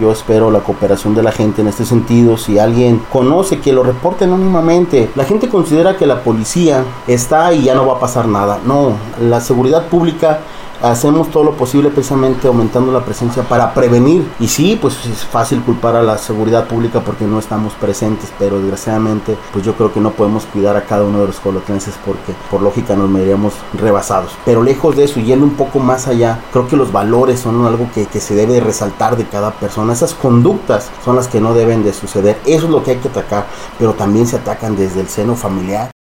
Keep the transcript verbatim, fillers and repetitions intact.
Yo espero la cooperación de la gente en este sentido. Si alguien conoce, que lo reporte anónimamente. La gente considera que la policía está y ya no va a pasar nada. No, la seguridad pública hacemos todo lo posible precisamente aumentando la presencia para prevenir. Y sí, pues es fácil culpar a la seguridad pública porque no estamos presentes, pero desgraciadamente pues yo creo que no podemos cuidar a cada uno de los colotlenses porque por lógica nos veríamos rebasados. Pero lejos de eso, yendo un poco más allá, creo que los valores son algo que, que se debe resaltar de cada persona. Esas conductas son las que no deben de suceder. Eso es lo que hay que atacar, pero también se atacan desde el seno familiar.